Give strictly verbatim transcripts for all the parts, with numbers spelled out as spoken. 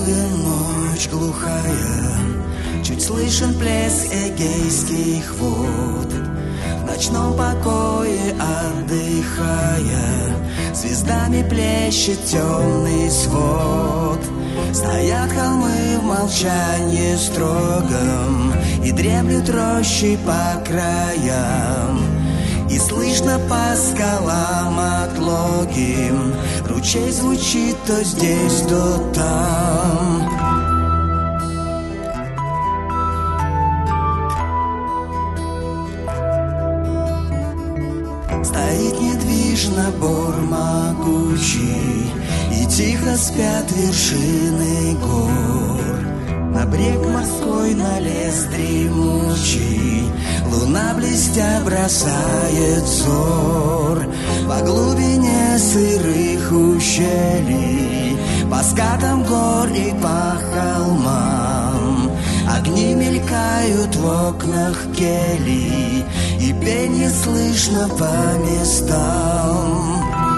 безмолвен, ночь глухая, чуть слышен плеск эгейских вод. В ночном покое отдыхая, звездами плещет темный свод. Стоят холмы в молчании строгом и дремлют рощи по краям. И слышно по скалам отлоги, ручей звучит то здесь, то там. Стоит недвижно бор могучий, и тихо спят вершины гор. На брег морской, на лес дремучий, луна блестя бросает взор. По глубине сырых ущелий, по скатам гор и по холмам, огни мелькают в окнах келий, и пенье слышно по местам.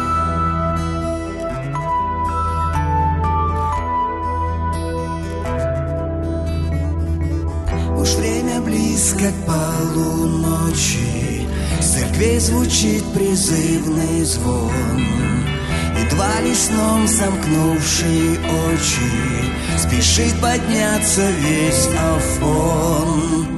Уж время близко к полуночи, с церквей звучит призывный звон. Едва ли сном сомкнувший очи, спешит подняться весь Афон.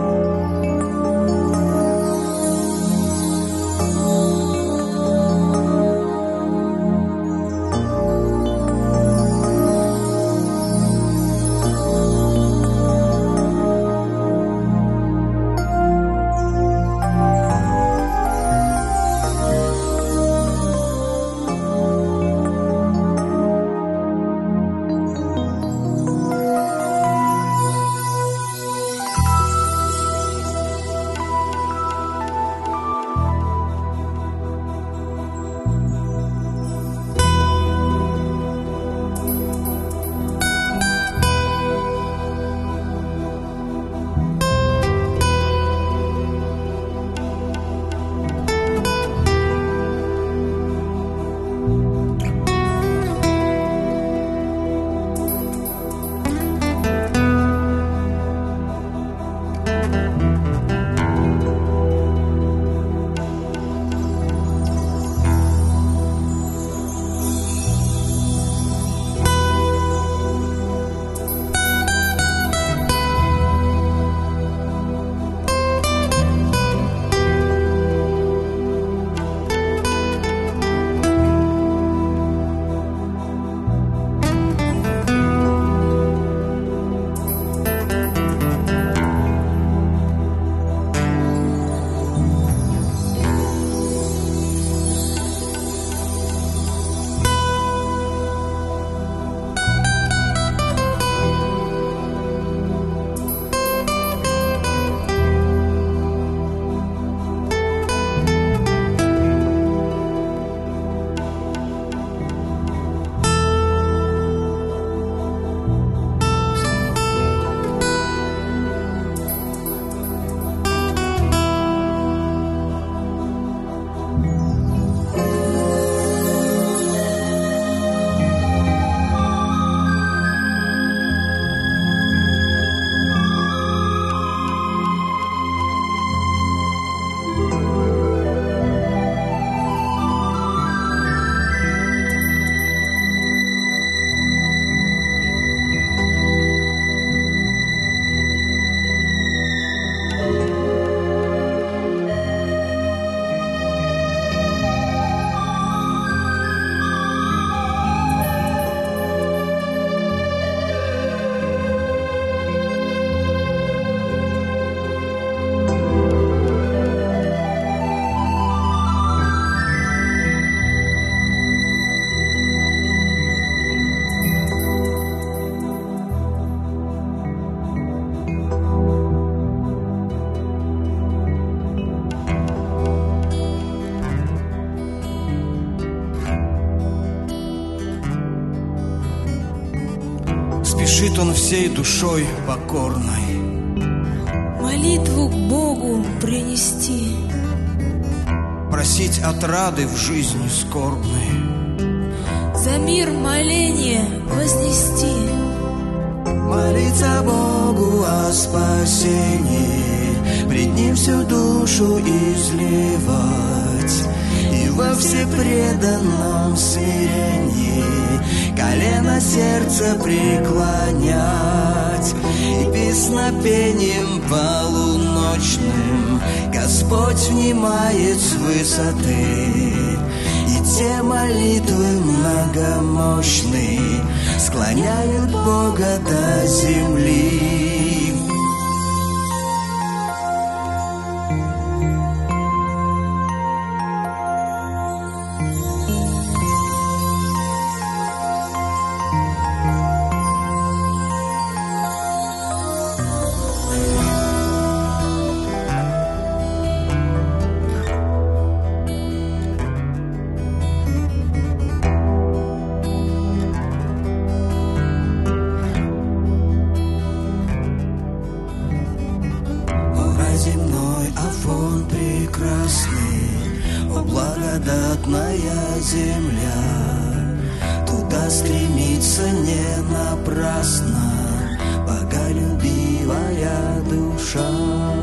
Спешит он всей душой покорной молитву к Богу принести, просить отрады в жизни скорбной, за мир моление вознести. спасение, пред Ним всю душу изливать, и во всепреданном смирении колено сердца преклонять, и песнопением полуночным Господь внимает с высоты, и те молитвы многомощные склоняют Бога до земли. Земной Афон прекрасный, о благодатная земля, туда стремится не напрасно боголюбивая душа.